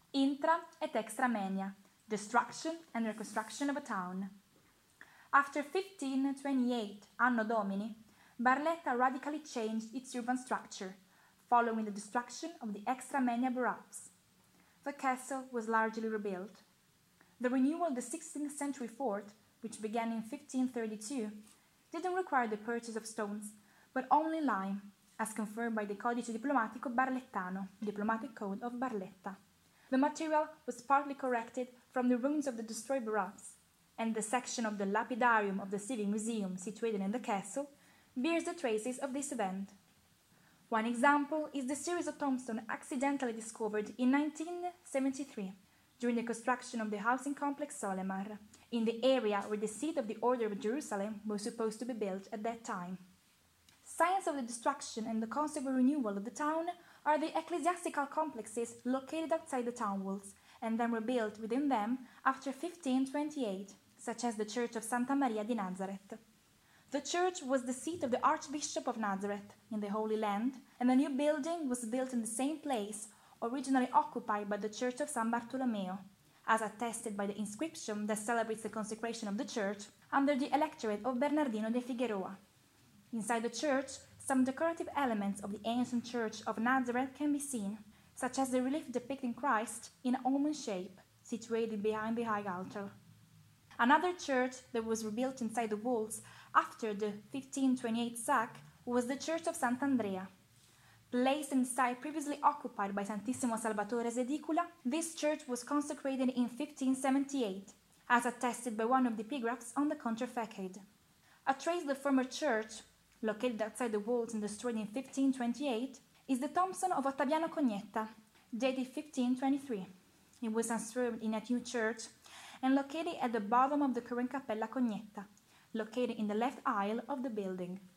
Intra et extra moenia, destruction and reconstruction of a town. After 1528 Anno Domini, Barletta radically changed its urban structure, following the destruction of the extra moenia boroughs. The castle was largely rebuilt. The renewal of the 16th century fort, which began in 1532, didn't require the purchase of stones, but only lime, as confirmed by the Codice Diplomatico Barlettano, Diplomatic Code of Barletta. The material was partly corrected from the ruins of the destroyed boroughs, and the section of the lapidarium of the Civic Museum situated in the castle bears the traces of this event. One example is the series of tombstones accidentally discovered in 1973 during the construction of the housing complex Solemar, in the area where the seat of the Order of Jerusalem was supposed to be built at that time. Signs of the destruction and the consequent renewal of the town are the ecclesiastical complexes located outside the town walls and then rebuilt within them after 1528, such as the Church of Santa Maria di Nazareth. The church was the seat of the Archbishop of Nazareth in the Holy Land, and a new building was built in the same place originally occupied by the Church of San Bartolomeo, as attested by the inscription that celebrates the consecration of the church under the electorate of Bernardino de Figueroa. Inside the church, some decorative elements of the ancient Church of Nazareth can be seen, such as the relief depicting Christ in almond shape, situated behind the high altar. Another church that was rebuilt inside the walls after the 1528 sack was the Church of Sant'Andrea. Placed in the site previously occupied by Santissimo Salvatore Sedicula, this church was consecrated in 1578, as attested by one of the epigraphs on the contrafacade. A trace of the former church, located outside the walls and destroyed in 1528, is the tombstone of Ottaviano Cognetta, dated 1523. It was transferred in a new church and located at the bottom of the current Cappella Cognetta, located in the left aisle of the building.